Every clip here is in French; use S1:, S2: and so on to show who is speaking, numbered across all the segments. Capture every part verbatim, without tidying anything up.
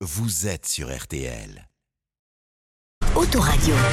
S1: vous êtes sur R T L.
S2: Autoradio.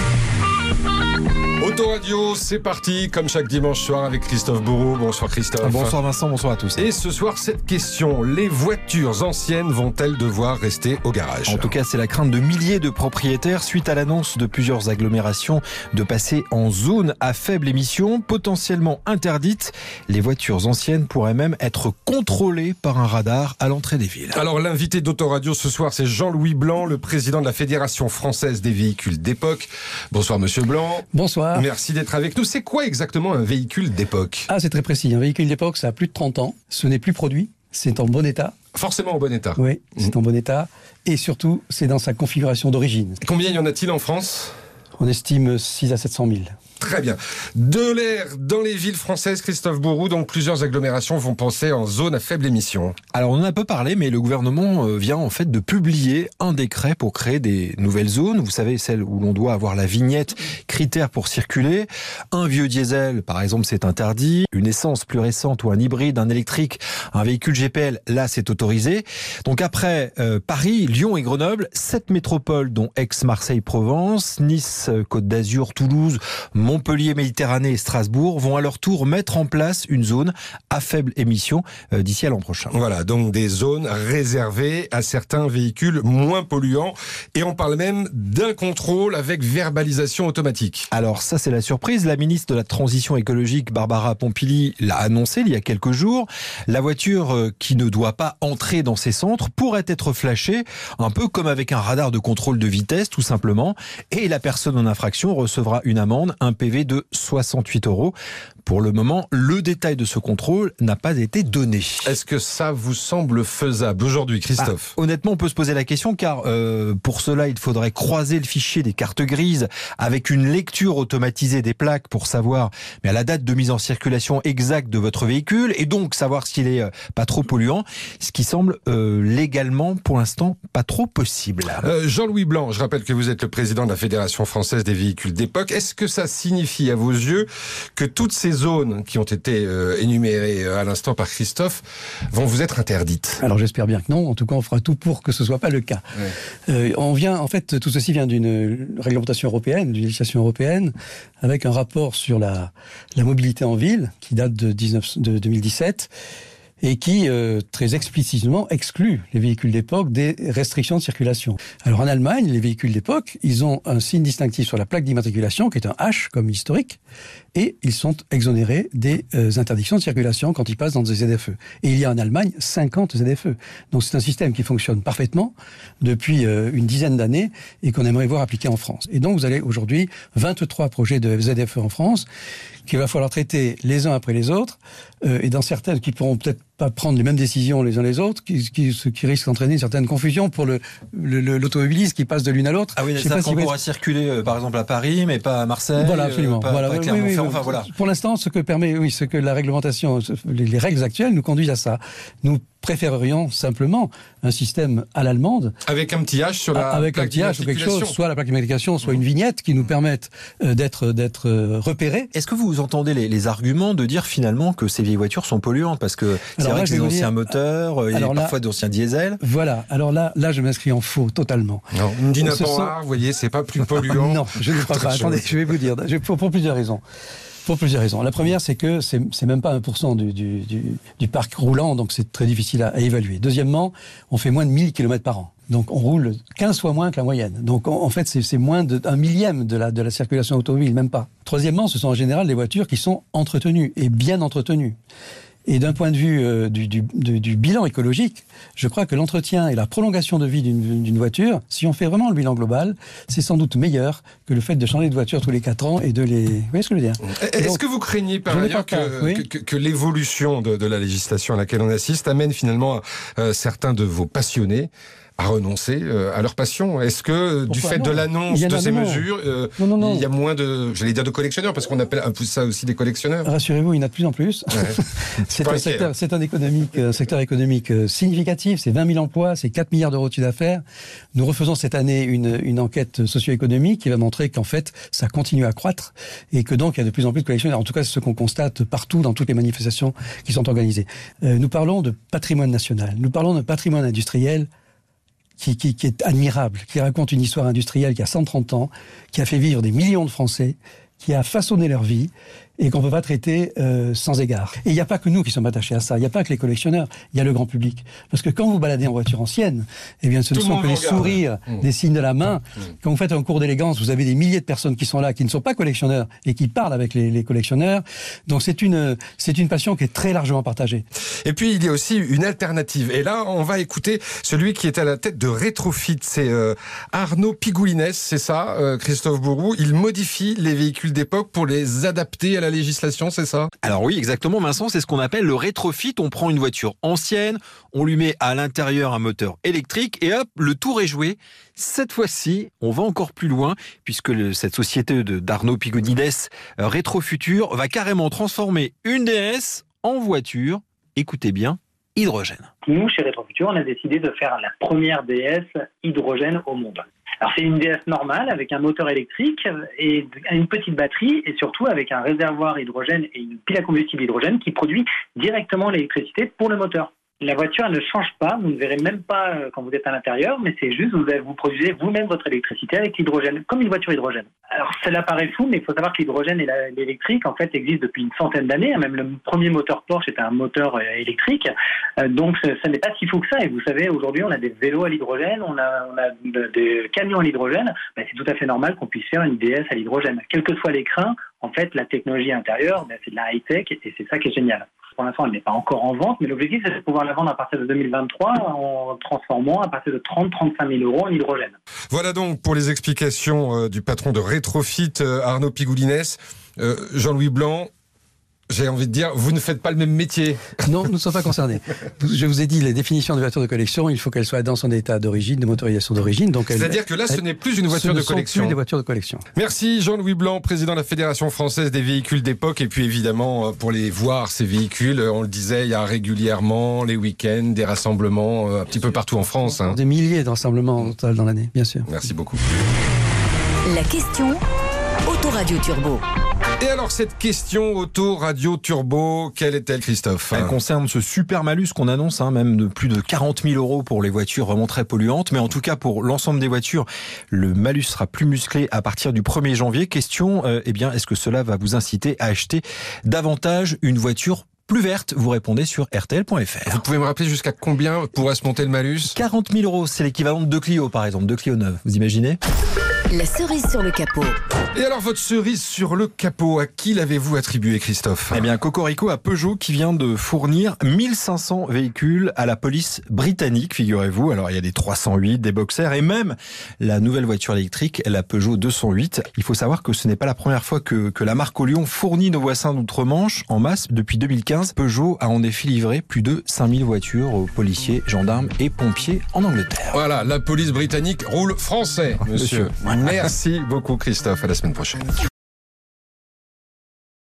S3: Autoradio, c'est parti, comme chaque dimanche soir avec Christophe Bourreau. Bonsoir Christophe.
S4: Bonsoir Vincent, bonsoir à tous.
S3: Et ce soir, cette question, les voitures anciennes vont-elles devoir rester au garage ?
S4: En tout cas, c'est la crainte de milliers de propriétaires suite à l'annonce de plusieurs agglomérations de passer en zone à faible émission, potentiellement interdite. Les voitures anciennes pourraient même être contrôlées par un radar à l'entrée des villes.
S3: Alors l'invité d'Autoradio ce soir, c'est Jean-Louis Blanc, le président de la Fédération française des véhicules d'époque. Bonsoir Monsieur Blanc.
S5: Bonsoir.
S3: Merci d'être avec nous. C'est quoi exactement un véhicule d'époque ?
S5: Ah, c'est très précis. Un véhicule d'époque, ça a plus de trente ans. Ce n'est plus produit. C'est en bon état.
S3: Forcément en bon état.
S5: Oui, c'est mmh. en bon état. Et surtout, c'est dans sa configuration d'origine.
S3: Combien y en a-t-il en France ?
S5: On estime six à sept cent mille.
S3: Très bien. De l'air dans les villes françaises, Christophe Bourreau, donc plusieurs agglomérations vont penser en zone à faible émission.
S4: Alors on en a peu parlé, mais le gouvernement vient en fait de publier un décret pour créer des nouvelles zones. Vous savez, celles où l'on doit avoir la vignette critères pour circuler. Un vieux diesel, par exemple, c'est interdit. Une essence plus récente ou un hybride, un électrique, un véhicule G P L, là c'est autorisé. Donc après euh, Paris, Lyon et Grenoble, sept métropoles dont Aix, Marseille, Provence, Nice, Côte d'Azur, Toulouse, Montpellier, Méditerranée et Strasbourg vont à leur tour mettre en place une zone à faible émission euh, d'ici à l'an prochain.
S3: Voilà, donc des zones réservées à certains véhicules moins polluants. Et on parle même d'un contrôle avec verbalisation automatique.
S4: Alors ça, c'est la surprise. La ministre de la Transition écologique, Barbara Pompili, l'a annoncé il y a quelques jours. La voiture euh, qui ne doit pas entrer dans ces centres pourrait être flashée, un peu comme avec un radar de contrôle de vitesse, tout simplement. Et la personne en infraction recevra une amende, un P V de soixante-huit euros. Pour le moment, le détail de ce contrôle n'a pas été donné.
S3: Est-ce que ça vous semble faisable aujourd'hui, Christophe ?
S4: Ah, honnêtement, on peut se poser la question, car euh, pour cela, il faudrait croiser le fichier des cartes grises avec une lecture automatisée des plaques pour savoir mais à la date de mise en circulation exacte de votre véhicule, et donc savoir s'il est euh, pas trop polluant, ce qui semble euh, légalement, pour l'instant, pas trop possible.
S3: Euh, Jean-Louis Blanc, je rappelle que vous êtes le président de la Fédération française des véhicules d'époque. Est-ce que ça signifie à vos yeux que toutes ces zones qui ont été euh, énumérées à l'instant par Christophe vont vous être interdites ?
S5: Alors j'espère bien que non. En tout cas, on fera tout pour que ce soit pas le cas. Ouais. Euh, on vient, en fait, tout ceci vient d'une réglementation européenne, d'une législation européenne, avec un rapport sur la, la mobilité en ville qui date de, dix-neuf, de deux mille dix-sept. Et qui, euh, très explicitement, exclut les véhicules d'époque des restrictions de circulation. Alors en Allemagne, les véhicules d'époque, ils ont un signe distinctif sur la plaque d'immatriculation, qui est un H, comme historique, et ils sont exonérés des euh, interdictions de circulation quand ils passent dans des Z F E. Et il y a en Allemagne cinquante Z F E. Donc c'est un système qui fonctionne parfaitement depuis euh, une dizaine d'années et qu'on aimerait voir appliqué en France. Et donc vous avez aujourd'hui vingt-trois projets de Z F E en France qu'il va falloir traiter les uns après les autres, euh, et dans certaines qui pourront peut-être pas prendre les mêmes décisions les uns les autres, qui, qui, ce qui risque d'entraîner une certaine confusion pour le, le, le, l'automobiliste qui passe de l'une à l'autre.
S4: Ah oui, c'est-à-dire qu'on pourra circuler euh, par exemple à Paris, mais pas à Marseille.
S5: Voilà, absolument.
S4: Euh, pas,
S5: voilà,
S4: pas
S5: oui, oui, oui,
S4: enfin, voilà.
S5: Pour l'instant, ce que permet, oui, ce que la réglementation, les, les règles actuelles nous conduisent à ça. Nous préférerions simplement un système à l'allemande.
S3: Avec un petit H sur la
S5: avec
S3: plaque
S5: un petit H ou quelque chose, soit la plaque d'immatriculation, soit une vignette qui nous permette euh, d'être, d'être euh, repérés.
S4: Est-ce que vous entendez les, les arguments de dire finalement que ces vieilles voitures sont polluantes ? Parce que c'est alors vrai là, que c'est des anciens dire... moteurs, il y a parfois d'anciens diesels.
S5: Voilà, alors là, là je m'inscris en faux totalement.
S3: Non, une Dina Power, vous voyez, c'est pas plus polluant.
S5: Non, je ne crois pas. Attendez, je vais vous dire, pour, pour plusieurs raisons. Pour plusieurs raisons. La première, c'est que c'est, c'est même pas un pour cent du, du, du, du parc roulant, donc c'est très difficile à, à évaluer. Deuxièmement, on fait moins de mille kilomètres par an. Donc on roule quinze fois moins que la moyenne. Donc en, en fait, c'est, c'est moins d'un millième de la, de la circulation automobile, même pas. Troisièmement, ce sont en général des voitures qui sont entretenues, et bien entretenues. Et d'un point de vue euh, du, du, du, du bilan écologique, je crois que l'entretien et la prolongation de vie d'une, d'une voiture, si on fait vraiment le bilan global, c'est sans doute meilleur que le fait de changer de voiture tous les quatre ans et de les... Vous voyez ce que je veux dire ?
S3: Est-ce Donc, que vous craignez par ailleurs que, oui que, que, que l'évolution de, de la législation à laquelle on assiste amène finalement euh, certains de vos passionnés à renoncer euh, à leur passion? Est-ce que Pourquoi du fait non de l'annonce de ces non. mesures, euh, non, non, non. il y a moins de, j'allais dire de collectionneurs, parce qu'on appelle un peu ça aussi des collectionneurs?
S5: Rassurez-vous, il y en a de plus en plus. Ouais. c'est, un secteur, c'est un, économique, un secteur économique significatif, c'est vingt mille emplois, c'est quatre milliards d'euros de chiffre d'affaires. Nous refaisons cette année une, une enquête socio-économique qui va montrer qu'en fait, ça continue à croître et que donc il y a de plus en plus de collectionneurs. En tout cas, c'est ce qu'on constate partout dans toutes les manifestations qui sont organisées. Euh, nous parlons de patrimoine national, nous parlons de patrimoine industriel qui, qui, qui est admirable, qui raconte une histoire industrielle qui a cent trente ans, qui a fait vivre des millions de Français, qui a façonné leur vie et qu'on ne peut pas traiter euh, sans égard. Et il n'y a pas que nous qui sommes attachés à ça, il n'y a pas que les collectionneurs, il y a le grand public. Parce que quand vous baladez en voiture ancienne, eh bien ce ne sont que les sourires, mmh. des signes de la main. Mmh. Quand vous faites un cours d'élégance, vous avez des milliers de personnes qui sont là, qui ne sont pas collectionneurs et qui parlent avec les, les collectionneurs. Donc c'est une, c'est une passion qui est très largement partagée.
S3: Et puis il y a aussi une alternative. Et là, on va écouter celui qui est à la tête de Rétrofit. C'est euh, Arnaud Pigoulines, c'est ça, euh, Christophe Bourou. Il modifie les véhicules d'époque pour les adapter à la législation, c'est ça ?
S4: Alors oui, exactement, Vincent, c'est ce qu'on appelle le rétrofit. On prend une voiture ancienne, on lui met à l'intérieur un moteur électrique et hop, le tour est joué. Cette fois-ci, on va encore plus loin puisque le, cette société de, d'Arnaud Pigoulines, euh, Rétrofutur, va carrément transformer une D S en voiture, écoutez bien, hydrogène.
S2: Nous, chez Rétrofutur, on a décidé de faire la première D S hydrogène au monde. Alors c'est une D S normale avec un moteur électrique et une petite batterie et surtout avec un réservoir hydrogène et une pile à combustible hydrogène qui produit directement l'électricité pour le moteur. La voiture, elle ne change pas, vous ne verrez même pas quand vous êtes à l'intérieur, mais c'est juste, vous, vous produisez vous-même votre électricité avec l'hydrogène, comme une voiture hydrogène. Alors, cela paraît fou, mais il faut savoir que l'hydrogène et la, l'électrique, en fait, existent depuis une centaine d'années. Même le premier moteur Porsche était un moteur électrique. Donc, ce, ce n'est pas si fou que ça. Et vous savez, aujourd'hui, on a des vélos à l'hydrogène, on a, on a des camions à l'hydrogène. Ben, c'est tout à fait normal qu'on puisse faire une D S à l'hydrogène. Quel que soit l'écran, en fait, la technologie intérieure, ben, c'est de la high-tech et c'est ça qui est génial. Pour l'instant, elle n'est pas encore en vente, mais l'objectif, c'est de pouvoir la vendre à partir de deux mille vingt-trois en transformant à partir de trente à trente-cinq mille euros en hydrogène.
S3: Voilà donc pour les explications euh, du patron de Rétrofit, euh, Arnaud Pigoulines. Euh, Jean-Louis Blanc, j'ai envie de dire, vous ne faites pas le même métier.
S5: Non, nous ne sommes pas concernés. Je vous ai dit, les définitions de voiture de collection, il faut qu'elles soient dans son état d'origine, de motorisation d'origine. Donc
S3: c'est-à-dire que là, ce n'est plus une voiture de collection. Ce ne sont
S5: plus des voitures de collection.
S3: Merci Jean-Louis Blanc, président de la Fédération française des véhicules d'époque. Et puis évidemment, pour les voir, ces véhicules, on le disait, il y a régulièrement les week-ends, des rassemblements un petit peu partout en France. Hein.
S5: Des milliers de rassemblements en total dans l'année, bien sûr.
S3: Merci beaucoup.
S6: La question Autoradio Turbo.
S3: Et alors cette question auto radio turbo, quelle est-elle, Christophe ?
S4: Elle concerne ce super malus qu'on annonce, hein, même de plus de quarante mille euros pour les voitures vraiment très polluantes. Mais en tout cas, pour l'ensemble des voitures, le malus sera plus musclé à partir du premier janvier. Question, euh, eh bien, est-ce que cela va vous inciter à acheter davantage une voiture plus verte? Vous répondez sur R T L point F R.
S3: Vous pouvez me rappeler jusqu'à combien pourrait se monter le malus ?
S4: quarante mille euros, c'est l'équivalent de deux Clio, par exemple, deux Clio neuves. Vous imaginez ?
S6: La cerise sur le capot.
S3: Et alors, votre cerise sur le capot, à qui l'avez-vous attribuée, Christophe ?
S4: Eh bien, Cocorico à Peugeot qui vient de fournir mille cinq cents véhicules à la police britannique, figurez-vous. Alors, il y a des trois cent huit, des Boxers et même la nouvelle voiture électrique, la Peugeot deux cent huit. Il faut savoir que ce n'est pas la première fois que, que la marque au Lyon fournit nos voisins d'outre-Manche en masse. Depuis deux mille quinze, Peugeot a en effet livré plus de cinq mille voitures aux policiers, gendarmes et pompiers en Angleterre.
S3: Voilà, la police britannique roule français, monsieur. monsieur.
S4: Ouais.
S3: Merci beaucoup, Christophe. À la semaine prochaine.